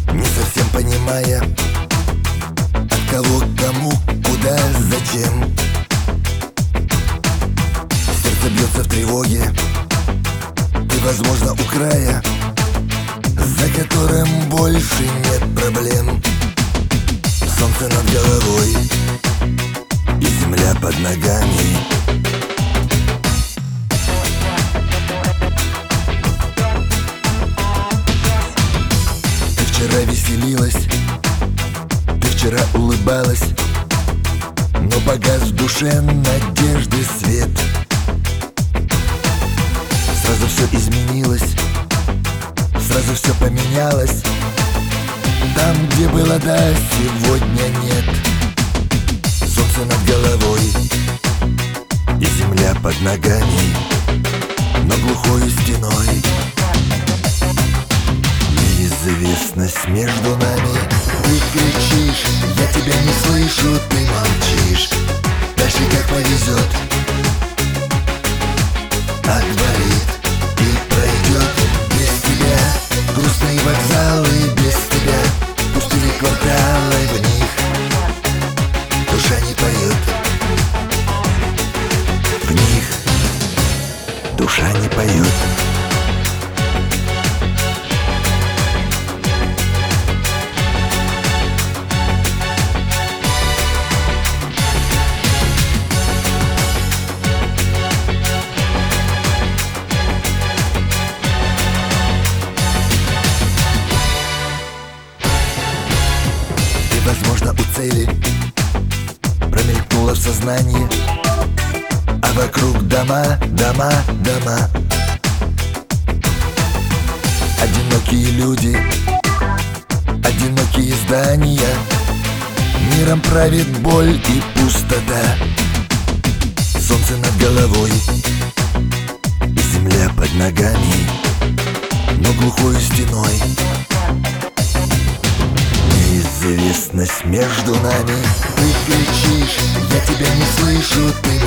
Не совсем понимая, от кого, кому, куда, зачем. Сердце бьется в тревоге, ты, возможно, у края, за которым больше нет проблем. Солнце над головой и земля под ногами. Ты вчера веселилась, ты вчера улыбалась, но погас в душе надежды свет. Сразу все изменилось, сразу все поменялось. Там, где было да, сегодня нет. Солнце над головой и земля под ногами, но глухой стеной неизвестность между нами. Ты кричишь, я тебя не слышу, ты молчишь. Дальше как повезет, отворит и пройдет без тебя. Грустные вокзалы без тебя, пустые кварталы, в них душа не поет. В них душа не поет. Возможно, у цели промелькнуло в сознании, а вокруг дома, дома, дома. Одинокие люди, одинокие здания. Миром правит боль и пустота. Солнце над головой и земля под ногами, но глухой стеной неизвестность между нами. Ты кричишь, я тебя не слышу, ты